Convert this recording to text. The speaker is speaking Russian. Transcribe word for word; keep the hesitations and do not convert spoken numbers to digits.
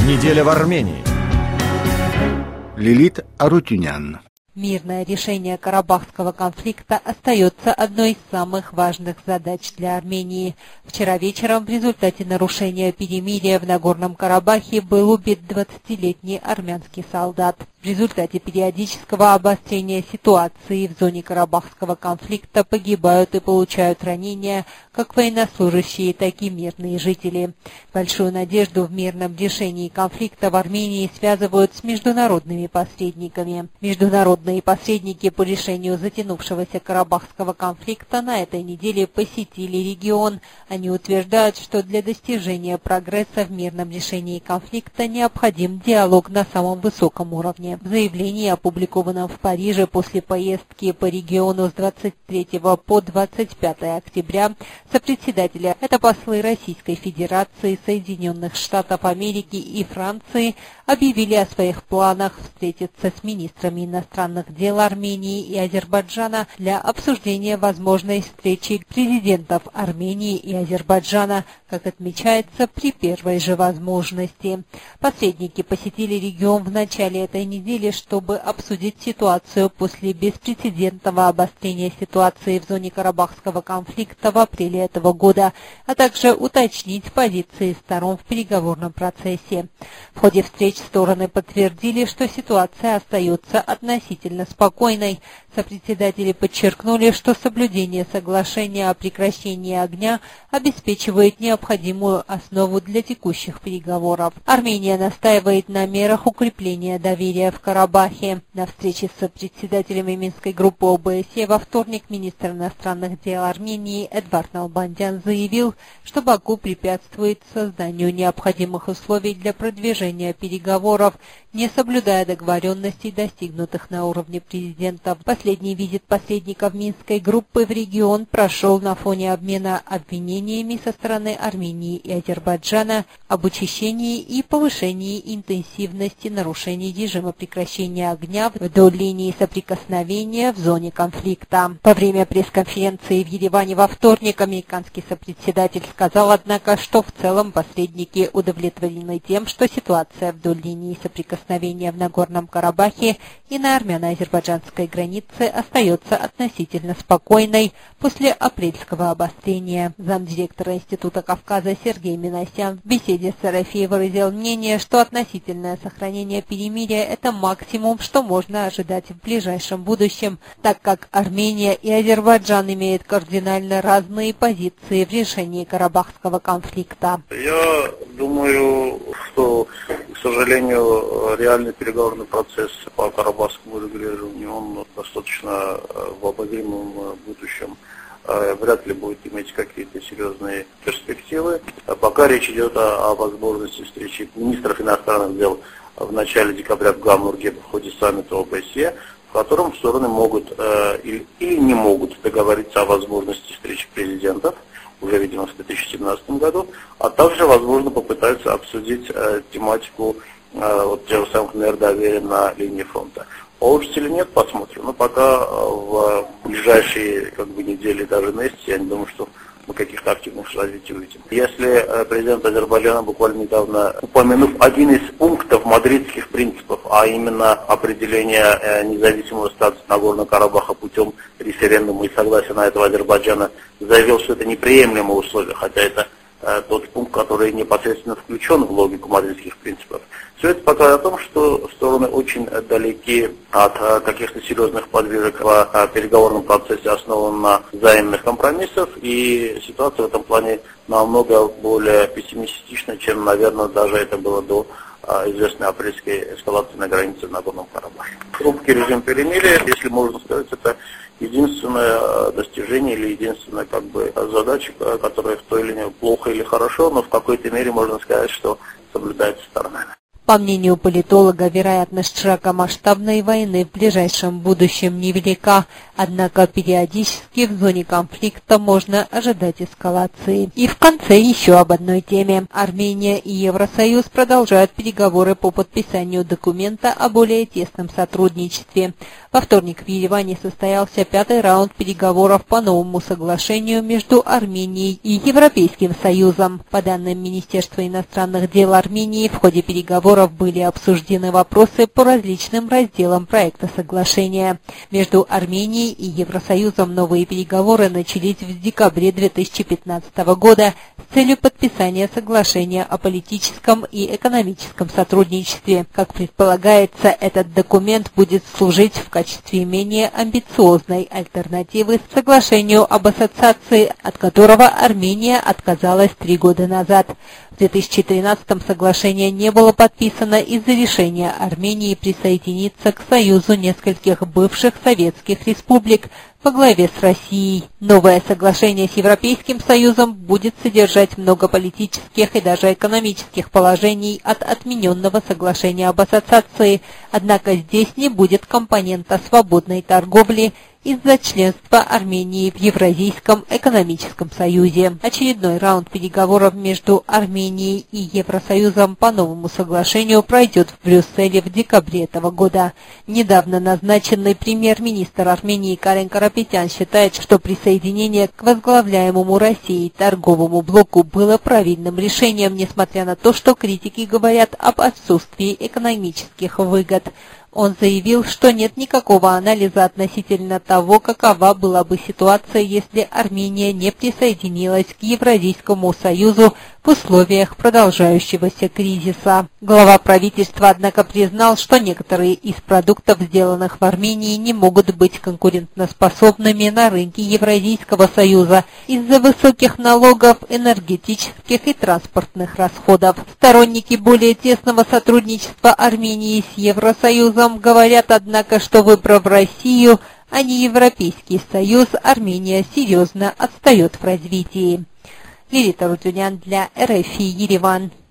Неделя в Армении. Лилит Арутюнян. Мирное решение карабахского конфликта остается одной из самых важных задач для Армении. Вчера вечером в результате нарушения перемирия в Нагорном Карабахе был убит двадцатилетний армянский солдат. В результате периодического обострения ситуации в зоне карабахского конфликта погибают и получают ранения как военнослужащие, так и мирные жители. Большую надежду в мирном решении конфликта в Армении связывают с международными посредниками. Международные посредники по решению затянувшегося карабахского конфликта на этой неделе посетили регион. Они утверждают, что для достижения прогресса в мирном решении конфликта необходим диалог на самом высоком уровне. В заявлении, опубликованном в Париже после поездки по региону с двадцать третьего по двадцать пятое октября, сопредседателя — это послы Российской Федерации, Соединенных Штатов Америки и Франции — объявили о своих планах встретиться с министрами иностранных дел Армении и Азербайджана для обсуждения возможной встречи президентов Армении и Азербайджана, как отмечается, при первой же возможности. Посредники посетили регион в начале этой недели, чтобы обсудить ситуацию после беспрецедентного обострения ситуации в зоне карабахского конфликта в апреле этого года, а также уточнить позиции сторон в переговорном процессе. В ходе встреч стороны подтвердили, что ситуация остается относительно спокойной. Сопредседатели подчеркнули, что соблюдение соглашения о прекращении огня обеспечивает необходимую основу для текущих переговоров. Армения настаивает на мерах укрепления доверия в Карабахе. На встрече с сопредседателями Минской группы ОБСЕ во вторник министр иностранных дел Армении Эдвард Налбандян заявил, что Баку препятствует созданию необходимых условий для продвижения переговоров, не соблюдая договоренностей, достигнутых на уровне президентов. Последний визит посредников Минской группы в регион прошел на фоне обмена обвинениями со стороны Армении и Азербайджана об учащении и повышении интенсивности нарушений режима прекращения огня вдоль линии соприкосновения в зоне конфликта. Во время пресс-конференции в Ереване во вторник американский сопредседатель сказал, однако, что в целом посредники удовлетворены тем, что ситуация вдоль линии соприкосновения в Нагорном Карабахе и на армяно-азербайджанской границе остается относительно спокойной после апрельского обострения. Замдиректора Института Кавказа Сергей Минасян в беседе с эр эф и выразил мнение, что относительное сохранение перемирия – это максимум, что можно ожидать в ближайшем будущем, так как Армения и Азербайджан имеют кардинально разные позиции в решении карабахского конфликта. Я думаю, что, к сожалению, реальный переговорный процесс по карабахскому регулированию, он достаточно в обозримом будущем вряд ли будет иметь какие-то серьезные перспективы. Пока речь идет о, о возможности встречи министров иностранных дел в начале декабря в Гамбурге в ходе саммита ОБСЕ, в котором стороны могут э, или, или не могут договориться о возможности встречи президентов, уже, видимо, в две тысячи семнадцатом году, а также, возможно, попытаются обсудить э, тематику э, вот, тех же самых мер доверия на линии фронта. Получится или нет, посмотрим. Но пока в ближайшие как бы, недели, даже месяцы, я не думаю, что мы каких-то активных развитий увидим. Если президент Азербайджана буквально недавно, упомянув один из пунктов мадридских принципов, а именно определение независимого статуса Нагорного Карабаха путем референдума и согласия на этого Азербайджана, заявил, что это неприемлемое условие, хотя это тот пункт, который непосредственно включен в логику мадридских принципов. Все это показывает о том, что стороны очень далеки от каких-то серьезных подвижек в переговорном процессе, основанном на взаимных компромиссах, и ситуация в этом плане намного более пессимистична, чем, наверное, даже это было до известной апрельской эскалации на границе в Нагорном Карабахе. Хрупкий режим перемирия, если можно сказать, это единственное достижение или единственная как бы, задача, которая в той или иной плохо или хорошо, но в какой-то мере можно сказать, что соблюдается сторонами. По мнению политолога, вероятность широкомасштабной войны в ближайшем будущем невелика, однако периодически в зоне конфликта можно ожидать эскалации. И в конце еще об одной теме. Армения и Евросоюз продолжают переговоры по подписанию документа о более тесном сотрудничестве. Во вторник в Ереване состоялся пятый раунд переговоров по новому соглашению между Арменией и Европейским Союзом. По данным Министерства иностранных дел Армении, в ходе переговоров были обсуждены вопросы по различным разделам проекта соглашения. Между Арменией и Евросоюзом новые переговоры начались в декабре две тысячи пятнадцатого года с целью подписания соглашения о политическом и экономическом сотрудничестве. Как предполагается, этот документ будет служить в качестве менее амбициозной альтернативы соглашению об ассоциации, от которого Армения отказалась три года назад. В две тысячи тринадцатом соглашение не было подписано из-за решения Армении присоединиться к союзу нескольких бывших советских республик во главе с Россией. Новое соглашение с Европейским Союзом будет содержать много политических и даже экономических положений от отмененного соглашения об ассоциации, однако здесь не будет компонента свободной торговли из-за членства Армении в Евразийском экономическом союзе. Очередной раунд переговоров между Арменией и Евросоюзом по новому соглашению пройдет в Брюсселе в декабре этого года. Недавно назначенный премьер-министр Армении Карен Карапетян считает, что присоединение к возглавляемому Россией торговому блоку было правильным решением, несмотря на то, что критики говорят об отсутствии экономических выгод. Он заявил, что нет никакого анализа относительно того, какова была бы ситуация, если Армения не присоединилась к Евразийскому союзу в условиях продолжающегося кризиса. Глава правительства, однако, признал, что некоторые из продуктов, сделанных в Армении, не могут быть конкурентоспособными на рынке Евразийского союза из-за высоких налогов, энергетических и транспортных расходов. Сторонники более тесного сотрудничества Армении с Евросоюзом говорят, однако, что, выбрав Россию, а не Европейский Союз, Армения серьезно отстает в развитии. Лилита Рутюнян для эр эф и Ереван.